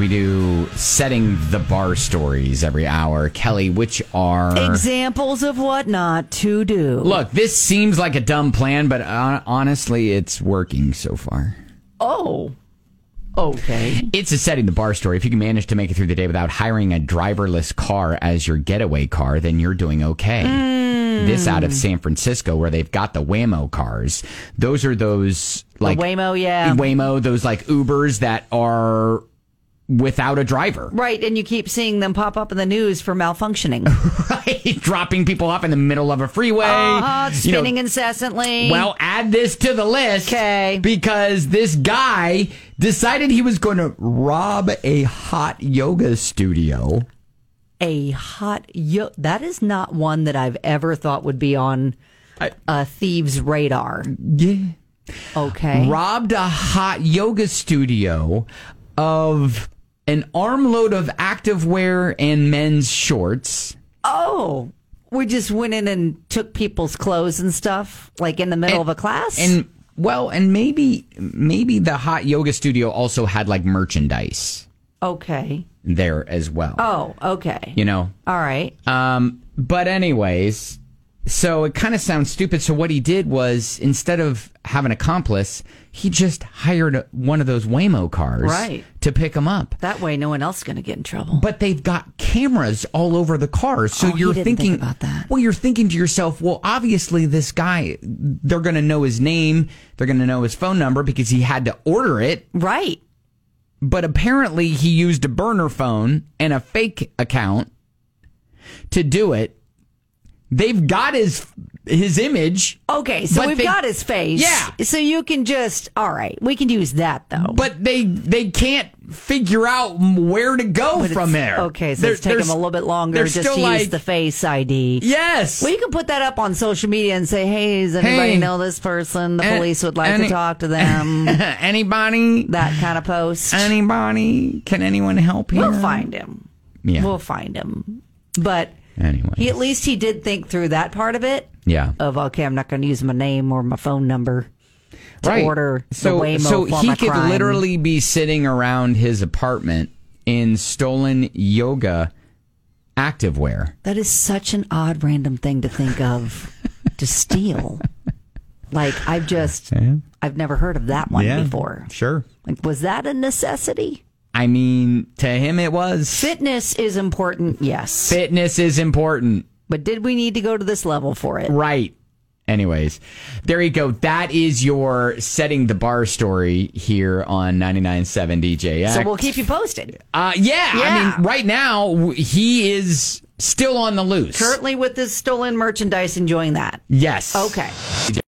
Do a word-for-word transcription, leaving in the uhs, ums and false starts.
we do setting the bar stories every hour. Kelly, which are... examples of what not to do. Look, this seems like a dumb plan, but uh, honestly, it's working so far. Oh, okay. It's a setting the bar story. If you can manage to make it through the day without hiring a driverless car as your getaway car, then you're doing okay. Mm. This out of San Francisco, where they've got the Waymo cars. Those are those like the Waymo, yeah, Waymo. Those like Ubers that are without a driver, right? And you keep seeing them pop up in the news for malfunctioning, right? Dropping people off in the middle of a freeway, uh, spinning you know, incessantly. Well, add this to the list, okay? Because this guy decided he was going to rob a hot yoga studio. A hot yo that is not one that I've ever thought would be on I, a thief's radar. Yeah. Okay. Robbed a hot yoga studio of an armload of activewear and men's shorts. Oh, we just went in and took people's clothes and stuff, like in the middle and, of a class? And well, and maybe maybe the hot yoga studio also had like merchandise. Okay. There as well. Oh, okay. You know? All right. Um, but anyways, so it kind of sounds stupid. So what he did was, instead of having an accomplice, he just hired one of those Waymo cars right. to pick him up. That way no one else is going to get in trouble. But they've got cameras all over the cars. So oh, you're he didn't thinking think about that. Well, you're thinking to yourself, well, obviously this guy, they're going to know his name. They're going to know his phone number because he had to order it. Right. But apparently he used a burner phone and a fake account to do it. They've got his his image. Okay, so we've they, got his face. Yeah. So you can just, all right, we can use that, though. But they they can't figure out where to go but from there. Okay, so they're, it's taking them a little bit longer just to like, use the face I D. Yes. Well, you can put that up on social media and say, hey, does anybody hey, know this person? The an, police would like any, to talk to them. Anybody? That kind of post. Anybody? Can anyone help here? We'll find him. Yeah. We'll find him. But... Anyway, he at least he did think through that part of it. Yeah. Of okay, I'm not going to use my name or my phone number to right. order so, the Waymo So for he my could crime. literally be sitting around his apartment in stolen yoga activewear. That is such an odd, random thing to think of to steal. Like I've just, yeah. I've never heard of that one yeah, before. Sure. Like, was that a necessity? I mean, to him it was. Fitness is important, yes. Fitness is important. But did we need to go to this level for it? Right. Anyways, there you go. That is your setting the bar story here on ninety-nine point seven D J X. So we'll keep you posted. Uh, yeah, yeah. I mean, right now, he is still on the loose. Currently with this stolen merchandise, enjoying that. Yes. Okay.